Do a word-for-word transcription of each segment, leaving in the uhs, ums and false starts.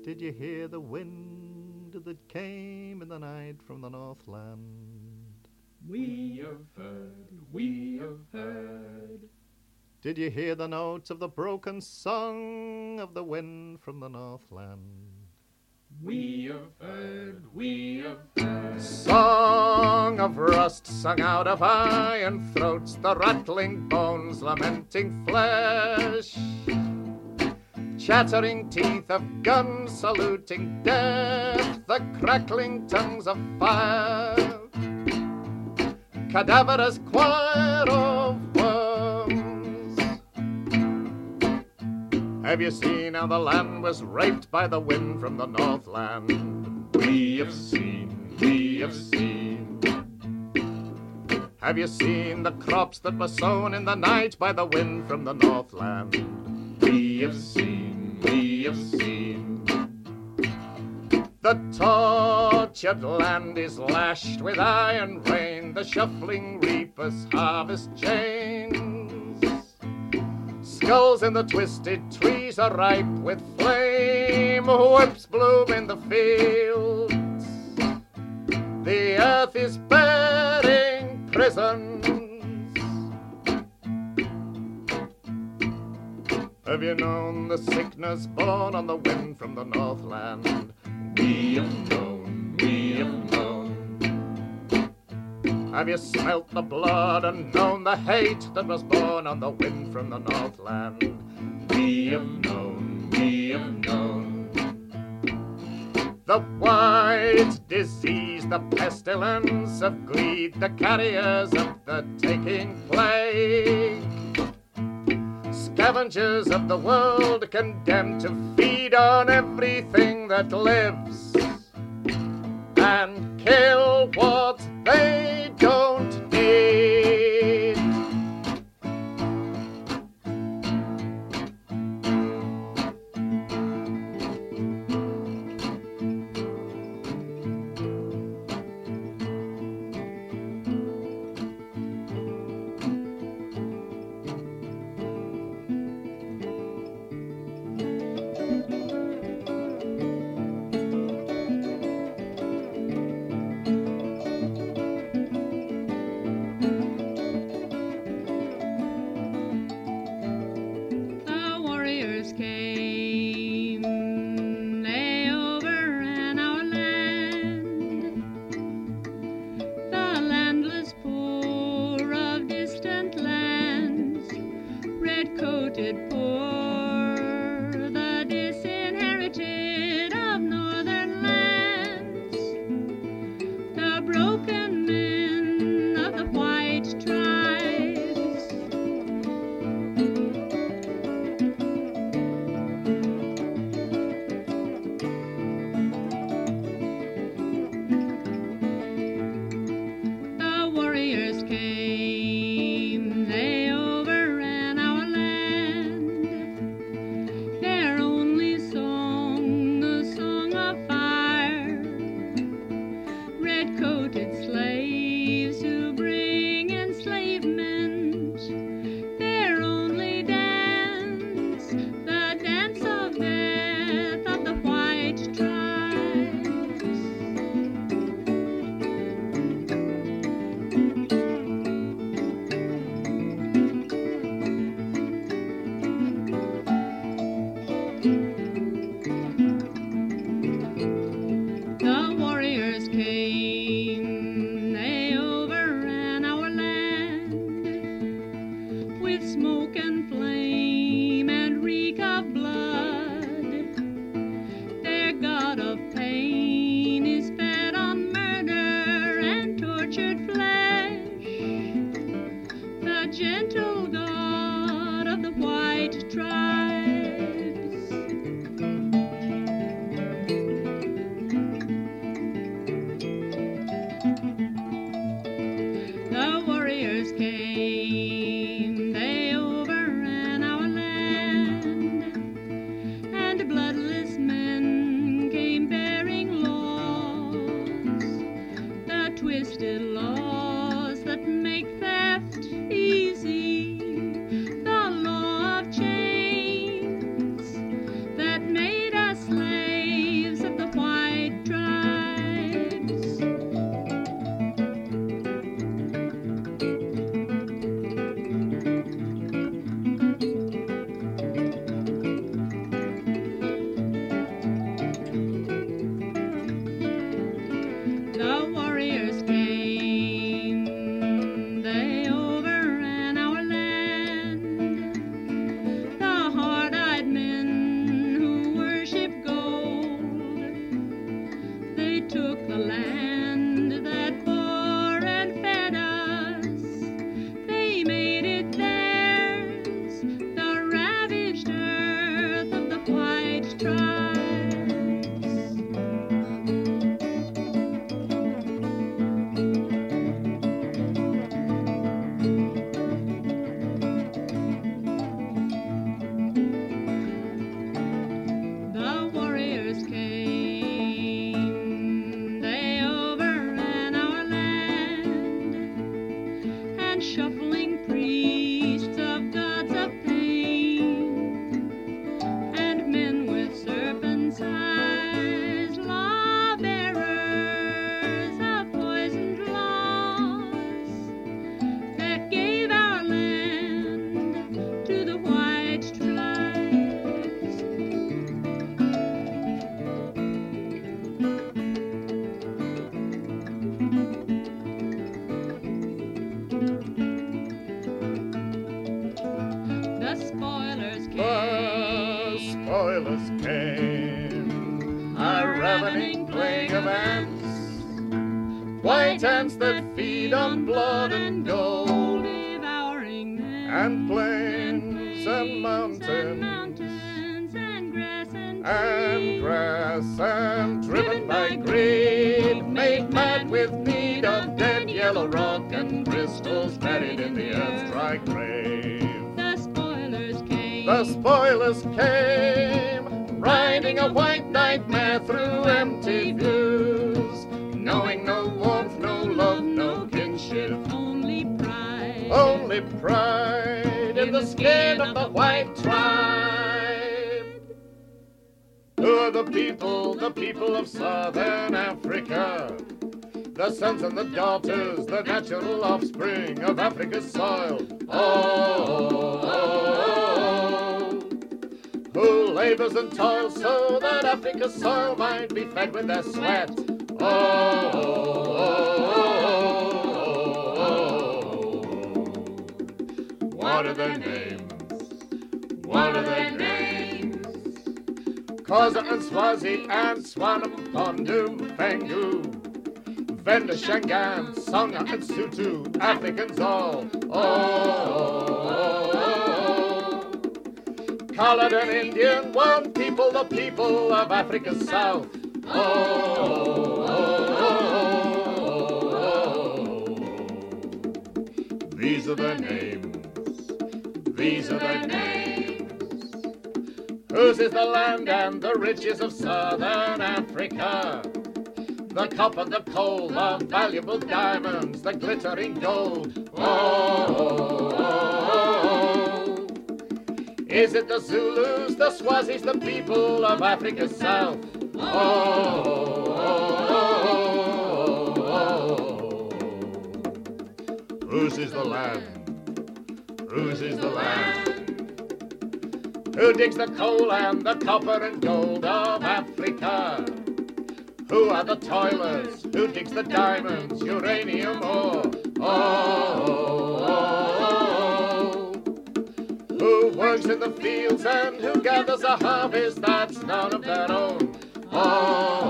Did you hear the wind that came in the night from the Northland? We have heard, we have heard. Did you hear the notes of the broken song of the wind from the Northland? We have heard, we have heard. Song of rust sung out of iron throats, the rattling bones lamenting flesh, chattering teeth of guns saluting death, the crackling tongues of fire, cadaverous choir of worms. Have you seen how the land was raped by the wind from the Northland? We have seen, we have seen. Have you seen the crops that were sown in the night by the wind from the Northland? We have seen, we have seen. The tortured land is lashed with iron rain, the shuffling reapers harvest chains. Skulls in the twisted trees are ripe with flame, whips bloom in the fields. The earth is bearing prisons. Have you known the sickness born on the wind from the Northland? We have known, we have known. Have you smelt the blood and known the hate that was born on the wind from the Northland? We have known, we have known. The white disease, the pestilence of greed, the carriers of the taking plague, scavengers of the world condemned to feed on everything that lives and kill what they don't need. spoilers came. The spoilers came. A ravening plague of ants, white ants that feed on blood and gold, devouring men, and plains and mountains, mountains and grass and and grass, and driven by greed, made mad with need of dead yellow rock and crystals buried in the earth's dry grave. the spoilers came. The spoilers came, riding a white nightmare through empty views, knowing no warmth, no love, no kinship, Only pride. only pride in the skin of the white tribe. Who are the people, the people of southern Africa? The sons and the daughters, the natural offspring of Africa's soil. Oh, oh, oh, who labors and toils so that Africa's soil might be fed with their sweat. Oh, oh, oh, oh, oh. What are their names? What are their names? Xhosa and Swazi and Swanam, Pondu, Fengu, Venda, Shangaan, Songa and Sutu, Africans all. Oh, oh, oh, oh. Colored and Indian, one people, the people of Africa's South. Oh, oh, oh, oh, oh. These are their names. These are their names. Whose is the land and the riches of southern Africa? The copper, the coal, the valuable diamonds, the glittering gold. Oh, oh, oh, oh. Is it the Zulus, the Swazis, the people of Africa's South? Oh, oh, oh, oh, oh. Whose is the land? Whose is the land? Who digs the coal and the copper and gold of Africa? Who are the toilers? Who digs the diamonds, uranium ore? Oh, oh, oh. Who works in the fields and who gathers a harvest that's none of their own? Oh,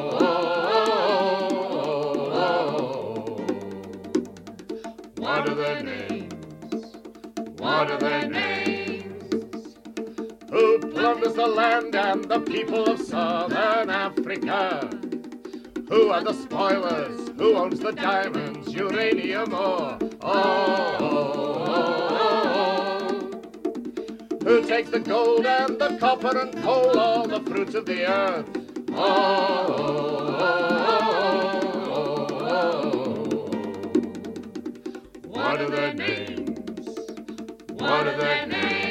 oh, oh, oh. What are their names? What are their names? Who plunders the land and the people of southern Africa? Who are the spoilers? Who owns the diamonds, uranium ore? Oh, oh, oh, oh. Who takes the gold and the copper and coal, all the fruits of the earth? Oh, oh, oh, oh, oh. What are their names? What are their names?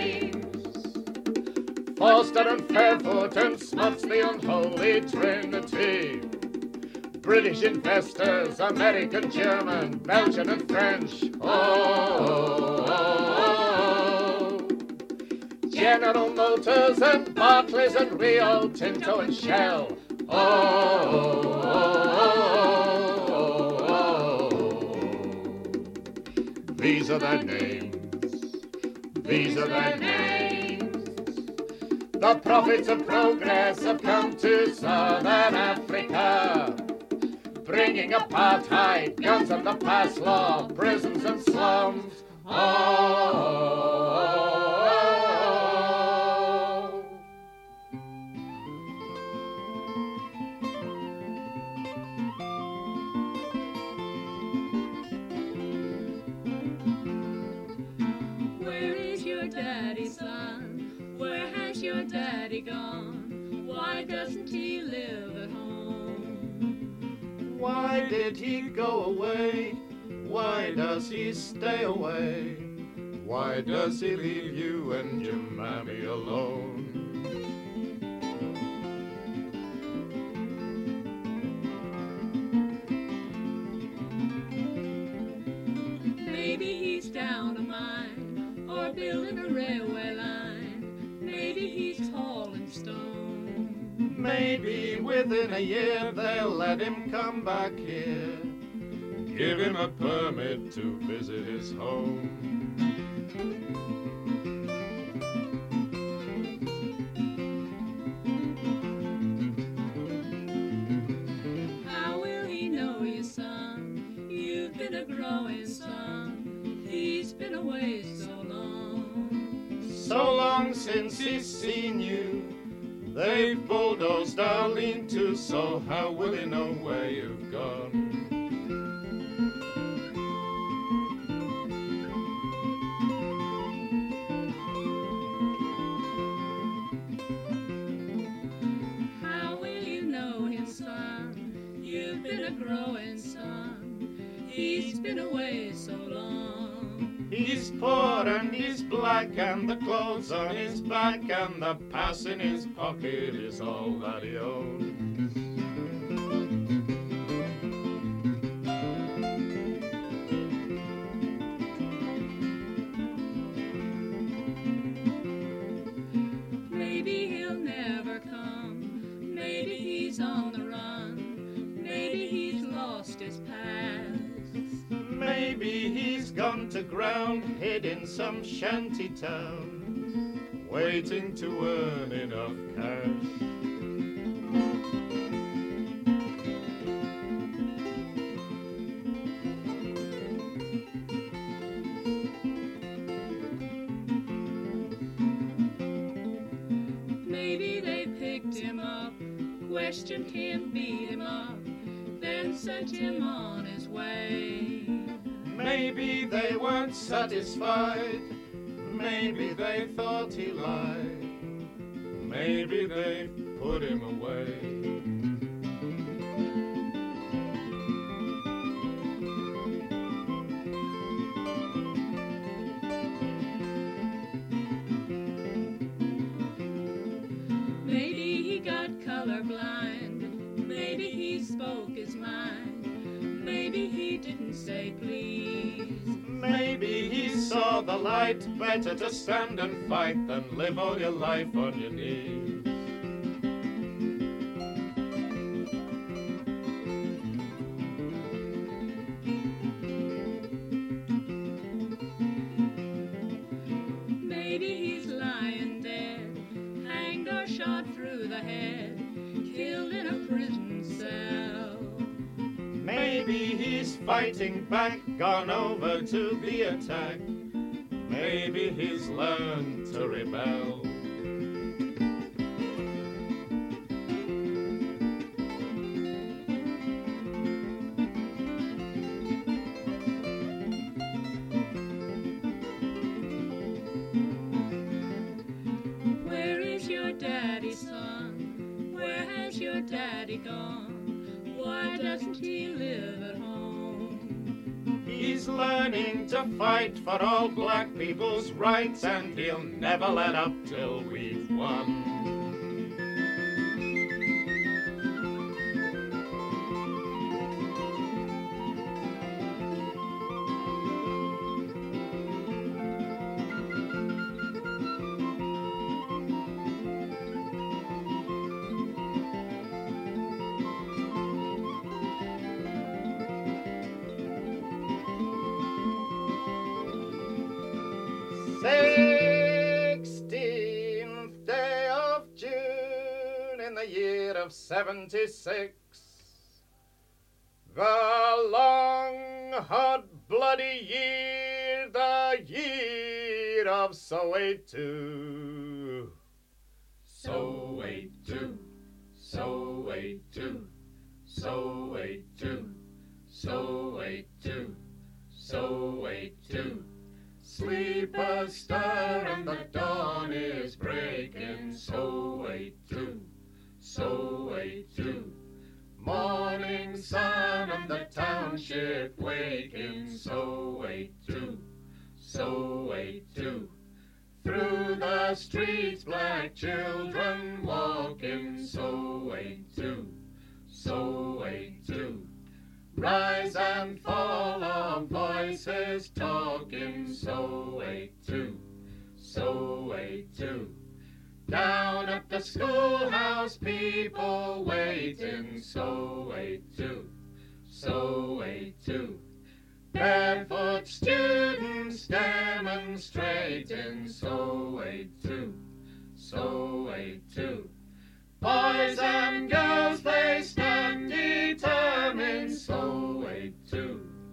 Foster and Fairfoot and Smuts, the unholy trinity. British investors, American, German, Belgian and French. Oh, oh, oh. General Motors and Barclays and Rio Tinto and Shell. Oh, oh, oh, oh. These are their names. These are their names. The prophets of progress have come to southern Africa, bringing apartheid, guns and the pass law, prisons and slums. Oh, oh, oh, oh. Where is your daddy, son? Where has your daddy gone? Why doesn't he live at home? why did he go away? Why does he stay away? Why does he leave you and your mammy alone? Maybe he's down a mine or building a railway line. Maybe he's hauling stone. Maybe within a year they'll let him come back here. Give him a permit to visit his home. growing son. He's been away so long. So long since he's seen you. They've bulldozed our lean-to, so how will he know where you've gone? How will you know him, son? You've been a growing son. He's been away so long. He's poor and he's black, and the clothes on his back and the pass in his pocket is all that he owns. Maybe he'll never come. Maybe he's on the run. Maybe he's lost his past. Maybe he's gone to ground, hid in some shanty town, waiting to earn enough cash. Maybe they picked him up, questioned him, beat him up, then sent him on his way. Maybe they weren't satisfied. Maybe they thought he lied. Maybe they put him away. Maybe he got colorblind. Maybe he spoke his mind. Maybe he didn't say please. Maybe he saw the light. Better to stand and fight than live all your life on your knees. Maybe he's lying dead, hanged or shot through the head, killed in a prison cell. Maybe he's fighting back, gone over to the attack. Maybe he's learned to rebel. Where is your daddy, son? Where has your daddy gone? Why doesn't he live at home? He's learning to fight for all black people's rights, and he'll never let up till we've won. Sixteenth day of June in the year of seventy-six. The long, hot, bloody year, the year of Soweto. Soweto, Soweto, Soweto, Soweto, Soweto. Sleep astir and the dawn is breaking. Soweto, Soweto. Morning sun and the township waking. Soweto, Soweto. Through the streets black children walking. Soweto, Soweto. Rise and fall of voices talking. Soweto, Soweto. Down at the schoolhouse people waiting. Soweto, Soweto. Barefoot students demonstrating. Soweto, Soweto. Boys and girls, they stand determined. Soweto,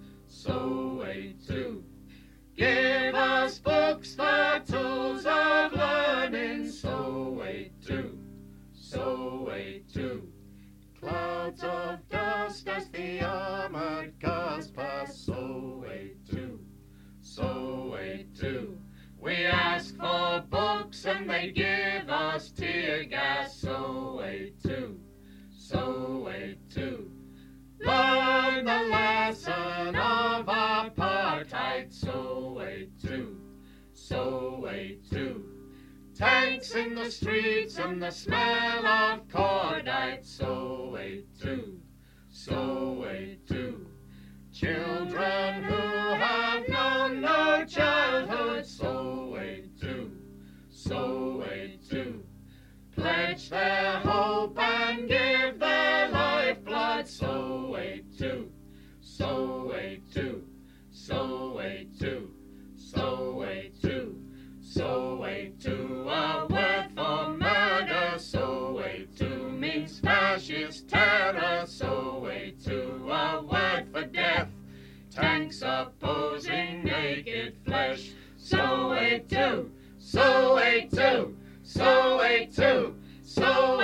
so wait too. Give us books, the tools of learning, So wait too, so wait too. clouds of dust as the armored cars pass. So wait too, so wait too. We ask for books and they give us tear gas. So wait too, so wait too. Learn the lesson of apartheid. So wait too, so wait too. Tanks in the streets and the smell of cordite. So wait too, so wait too. Children who have known no childhood. So wait too, so wait too. Pledge their hope and give their lifeblood. So wait too, so wait too, so wait too, so wait too, so wait too. A word for murder. So wait too means Fascist terror. So wait too. A word for death. Tanks opposing naked flesh. So wait too. So wait too. So wait too. So